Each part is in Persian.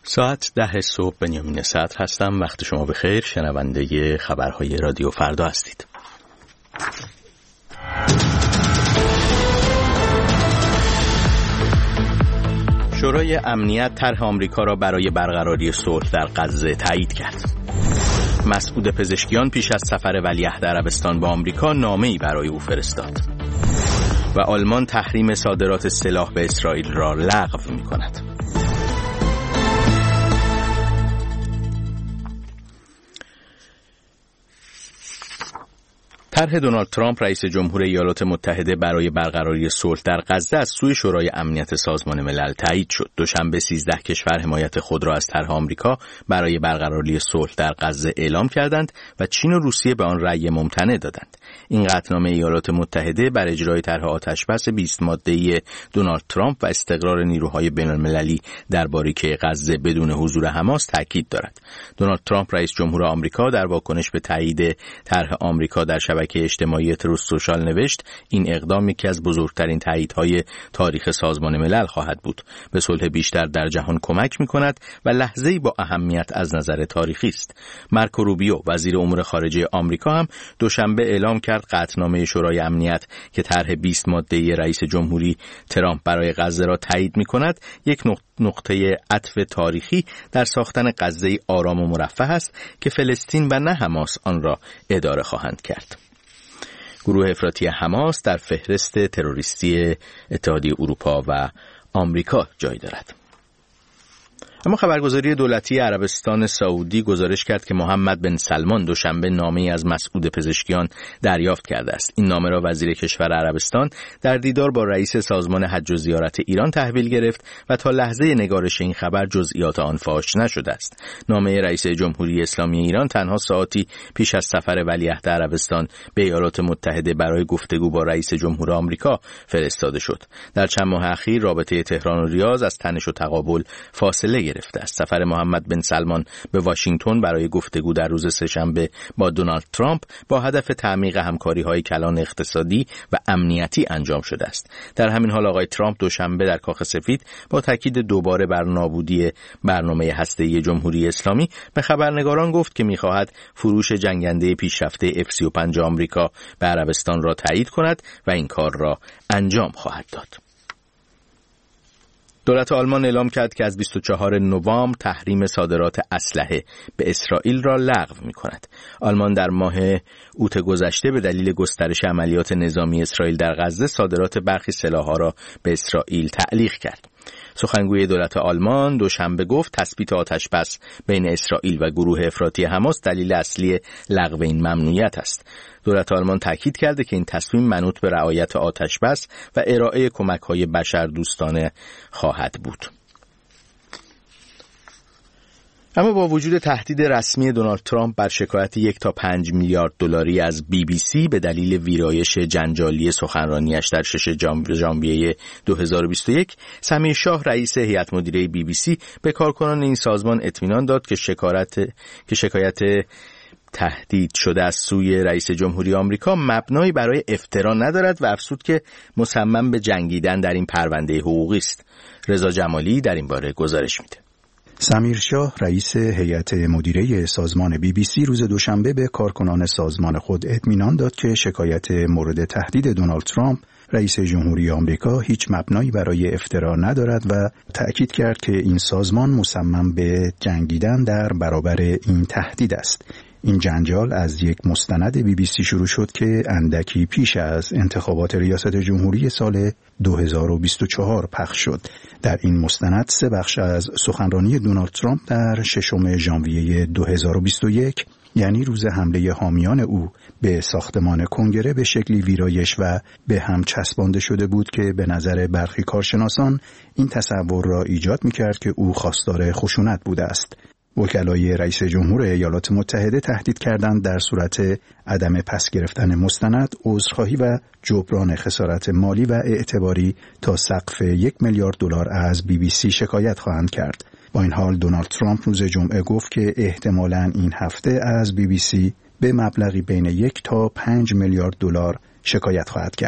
ساعت 10 صبح بنیامین صدر هستم. وقت شما بخیر. شنونده خبرهای رادیو فردا هستید. شورای امنیت طرح آمریکا را برای برقراری صلح در غزه تایید کرد. مسعود پزشکیان پیش از سفر ولیعهد عربستان به آمریکا نامه‌ای برای او فرستاد. و آلمان تحریم صادرات سلاح به اسرائیل را لغو می‌کند. طرح دونالد ترامپ رئیس جمهور ایالات متحده برای برقراری صلح در غزه از سوی شورای امنیت سازمان ملل تایید شد. دوشنبه 13 کشور حمایت خود را از طرح آمریکا برای برقراری صلح در غزه اعلام کردند و چین و روسیه به آن رأی ممتنع دادند. این قطعنامه ایالات متحده بر اجرای طرح آتشبس 20 ماده‌ای دونالد ترامپ و استقرار نیروهای بین‌المللی در باریکه غزه بدون حضور حماس تاکید دارد. دونالد ترامپ رئیس جمهور آمریکا در واکنش به تایید طرح آمریکا در شبکه اجتماعی تروس سوشال نوشت: این اقدام یکی از بزرگترین تاییدهای تاریخ سازمان ملل خواهد بود. به صلح بیشتر در جهان کمک می‌کند و لحظه‌ای با اهمیت از نظر تاریخی است. مارکو روبیو وزیر امور خارجه آمریکا هم دوشنبه اعلام کرد قطعنامه شورای امنیت که طرح 20 ماده‌ای رئیس جمهوری ترامپ برای غزه را تایید می‌کند یک نقطه عطف تاریخی در ساختن غزه‌ای آرام و مرفه است که فلسطین و نه حماس آن را اداره خواهند کرد. گروه افراطی حماس در فهرست تروریستی اتحادیه اروپا و آمریکا جای دارد. اما خبرگزاری دولتی عربستان سعودی گزارش کرد که محمد بن سلمان دوشنبه نامه‌ای از مسعود پزشکیان دریافت کرده است. این نامه را وزیر کشور عربستان در دیدار با رئیس سازمان حج و زیارت ایران تحویل گرفت و تا لحظه نگارش این خبر جزئیات آن فاش نشده است. نامه رئیس جمهوری اسلامی ایران تنها ساعتی پیش از سفر ولیعهد عربستان به ایالات متحده برای گفتگو با رئیس جمهور آمریکا فرستاده شد. در چند ماه اخیر رابطه تهران و ریاض از تنش و تقابل فاصله گرفته است. سفر محمد بن سلمان به واشنگتن برای گفتگو در روز سه‌شنبه با دونالد ترامپ با هدف تعمیق همکاری‌های کلان اقتصادی و امنیتی انجام شده است. در همین حال آقای ترامپ دوشنبه در کاخ سفید با تاکید دوباره بر نابودی برنامه هسته‌ای جمهوری اسلامی به خبرنگاران گفت که می‌خواهد فروش جنگنده پیشرفته F-35 آمریکا به عربستان را تایید کند و این کار را انجام خواهد داد. دولت آلمان اعلام کرد که از 24 نوامبر تحریم صادرات اسلحه به اسرائیل را لغو می‌کند. آلمان در ماه اوت گذشته به دلیل گسترش عملیات نظامی اسرائیل در غزه صادرات برخی سلاح‌ها را به اسرائیل تعلیق کرد. سخنگوی دولت آلمان دوشنبه گفت تثبیت آتشبس بین اسرائیل و گروه افراطی حماس دلیل اصلی لغو این ممنوعیت است. دولت آلمان تاکید کرده که این تصمیم منوط به رعایت آتشبس و ارائه کمک‌های بشردوستانه خواهد بود. اما با وجود تهدید رسمی دونالد ترامپ بر شکایت 1 تا 5 میلیارد دلاری از BBC به دلیل ویرایش جنجالی سخنرانیش در 6 ژانویه 2021، سمیر شاه رئیس هیئت مدیره BBC به کارکنان این سازمان اطمینان داد که شکایت تهدید شده از سوی رئیس جمهوری آمریکا مبنایی برای افترا ندارد و افزود که مصمم به جنگیدن در این پرونده حقوقی است. رضا جمالی در این باره گزارش میده. سمیر شاه رئیس هیئت مدیره سازمان BBC روز دوشنبه به کارکنان سازمان خود اطمینان داد که شکایت مورد تهدید دونالد ترامپ رئیس جمهوری آمریکا هیچ مبنایی برای افترا ندارد و تأکید کرد که این سازمان مصمم به جنگیدن در برابر این تهدید است. این جنجال از یک مستند BBC شروع شد که اندکی پیش از انتخابات ریاست جمهوری سال 2024 پخش شد. در این مستند 3 بخش از سخنرانی دونالد ترامپ در 6 ژانویه 2021، یعنی روز حمله حامیان او به ساختمان کنگره، به شکلی ویرایش و به هم چسبانده شده بود که به نظر برخی کارشناسان این تصور را ایجاد می‌کرد که او خواستار خشونت بوده است. وکلای رئیس جمهور ایالات متحده تهدید کردند در صورت عدم پس گرفتن مستند، عذرخواهی و جبران خسارت مالی و اعتباری تا سقف 1 میلیارد دلار از BBC شکایت خواهند کرد. با این حال دونالد ترامپ روز جمعه گفت که احتمالاً این هفته از BBC به مبلغی بین 1 تا 5 میلیارد دلار شکایت خواهد کرد.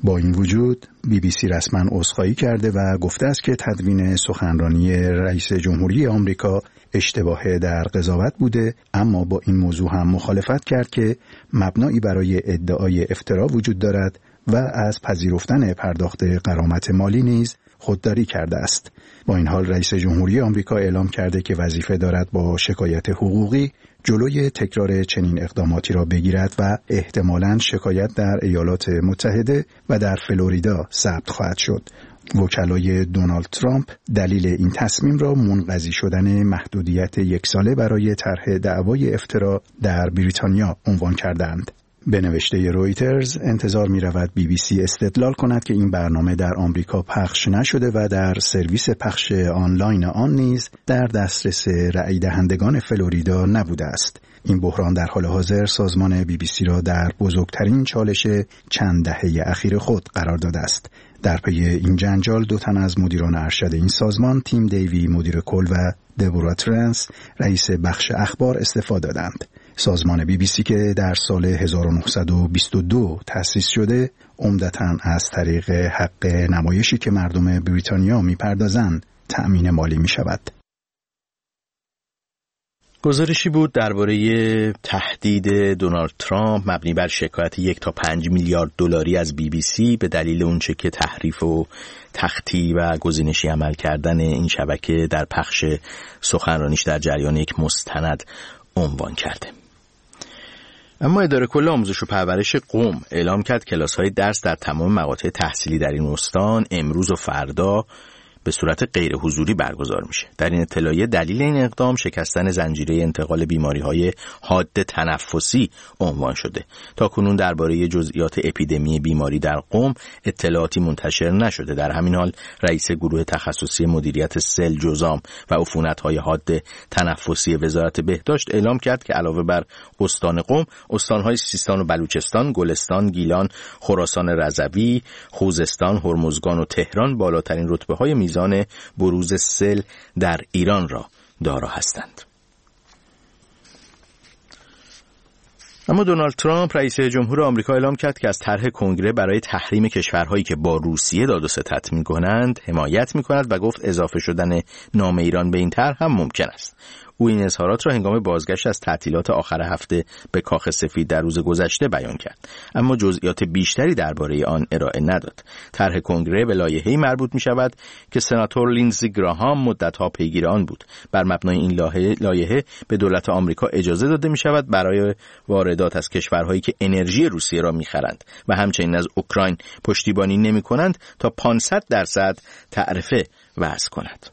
با این وجود BBC رسما عذرخواهی کرده و گفته است که تدوین سخنرانی رئیس جمهوری آمریکا اشتباه در قضاوت بوده، اما با این موضوع هم مخالفت کرد که مبنایی برای ادعای افترا وجود دارد و از پذیرفتن پرداخت غرامت مالی نیز خودداری کرده است. با این حال رئیس جمهوری آمریکا اعلام کرده که وظیفه دارد با شکایت حقوقی جلوی تکرار چنین اقداماتی را بگیرد و احتمالاً شکایت در ایالات متحده و در فلوریدا ثبت خواهد شد. وکلای دونالد ترامپ دلیل این تصمیم را منقضی شدن محدودیت 1 ساله برای طرح دعوای افترا در بریتانیا عنوان کردند. به نوشته رویترز انتظار می رود BBC استدلال کند که این برنامه در آمریکا پخش نشده و در سرویس پخش آنلاین آن نیز در دسترس رأی دهندگان فلوریدا نبوده است. این بحران در حال حاضر سازمان BBC را در بزرگترین چالش چند دهه اخیر خود قرار داده است. در پی این جنجال 2 تن از مدیران ارشد این سازمان، تیم دیوی مدیر کل و دبورا ترنس رئیس بخش اخبار استعفا دادند. سازمان BBC که در سال 1922 تأسیس شده، عمدتاً از طریق حق نمایشی که مردم بریتانیا می‌پردازند تأمین مالی می‌شود. گزارشی بود درباره تهدید دونالد ترامپ مبنی بر شکایت 1 تا 5 میلیارد دلاری از BBC به دلیل اونچه که تحریف و تخطی و گزینشی عمل کردن این شبکه در پخش سخنرانیش در جریان یک مستند عنوان کرده. اما اداره کل آموزش و پرورش قم اعلام کرد کلاس‌های درس در تمام مقاطع تحصیلی در این استان امروز و فردا به صورت غیر حضوری برگزار میشه. در این اطلاعیه دلیل این اقدام شکستن زنجیره انتقال بیماری‌های حاد تنفسی عنوان شده. تاکنون درباره جزئیات اپیدمی بیماری در قم اطلاعاتی منتشر نشده. در همین حال رئیس گروه تخصصی مدیریت سل، جذام و عفونت‌های حاد تنفسی وزارت بهداشت اعلام کرد که علاوه بر استان قم، استان‌های سیستان و بلوچستان، گلستان، گیلان، خراسان رضوی، خوزستان، هرمزگان و تهران بالاترین رتبه‌های میزان بروز سل در ایران را دارا هستند. اما دونالد ترامپ رئیس جمهور آمریکا اعلام کرد که از طرح کنگره برای تحریم کشورهایی که با روسیه داد و ستد می‌کنند حمایت می‌کند و گفت اضافه شدن نام ایران به این طرح هم ممکن است. او این اظهارات را هنگام بازگشت از تعطیلات آخر هفته به کاخ سفید در روز گذشته بیان کرد، اما جزئیات بیشتری درباره آن ارائه نداد. طرح کنگره به لایحه‌ای مربوط می‌شود که سناتور لینزی گراهام مدت‌ها پیگیر آن بود. بر مبنای این لایحه به دولت آمریکا اجازه داده می‌شود برای واردات از کشورهایی که انرژی روسیه را می‌خرند و همچنین از اوکراین پشتیبانی نمی‌کنند تا 500% تعرفه وضع کند.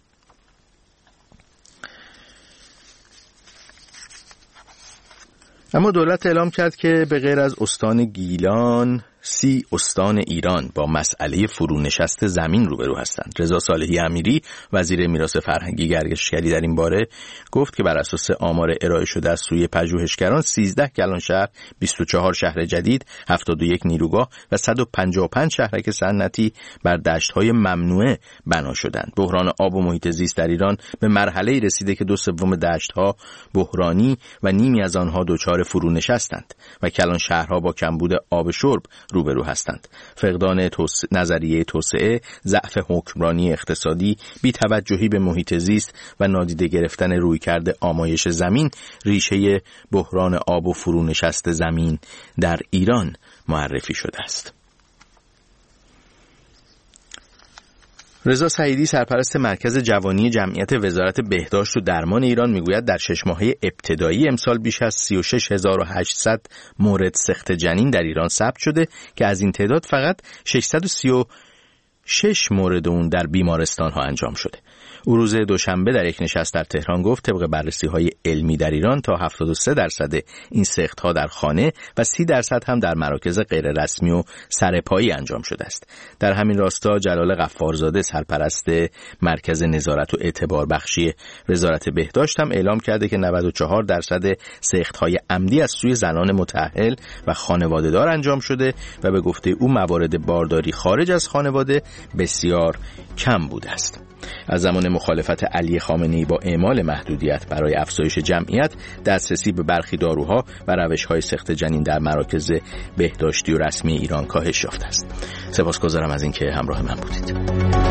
اما دولت اعلام کرد که به غیر از استان گیلان 30 استان ایران با مسئله فرونشست زمین روبرو هستند. رضا صالحی امیری وزیر میراث فرهنگی گردشگری در این باره گفت که بر اساس آمار ارائه شده از سوی پژوهشگران 13 کلان شهر، 24 شهر جدید، 71 نیروگاه و 155 شهرک صنعتی بر دشت‌های ممنوعه بنا شدند. بحران آب و محیط زیست در ایران به مرحله‌ای رسیده که 2/3 دشت‌ها بحرانی و نیمی از آنها دچار فرونشستند و کلان شهرها با کمبود آب شرب روبرو هستند. فقدان نظریه توسعه، ضعف حکمرانی اقتصادی، بی‌توجهی به محیط زیست و نادیده گرفتن رویکرد آمایش زمین ریشه بحران آب و فرونشست زمین در ایران معرفی شده است. رضا سعیدی سرپرست مرکز جوانی جمعیت وزارت بهداشت و درمان ایران میگوید در 6 ماهه ابتدایی امسال بیش از 36800 مورد سقط جنین در ایران ثبت شده که از این تعداد فقط 636 مورد اون در بیمارستان ها انجام شده. او روز دوشنبه در یک نشست در تهران گفت طبق بررسی‌های علمی در ایران تا 73% این سقط‌ها در خانه و 30% هم در مراکز غیر رسمی و سرپایی انجام شده است. در همین راستا جلال غفارزاده سرپرست مرکز نظارت و اعتبار بخشی وزارت بهداشت هم اعلام کرده که 94% سقط‌های عمدی از سوی زنان متأهل و خانواده‌دار انجام شده و به گفته او موارد بارداری خارج از خانواده بسیار کم بوده است. از زمان مخالفت علی خامنه‌ای با اعمال محدودیت برای افزایش جمعیت، دسترسی به برخی داروها و روش‌های سخت جنین در مراکز بهداشتی و رسمی ایران کاهش یافته است. سپاسگزارم از اینکه همراه من بودید.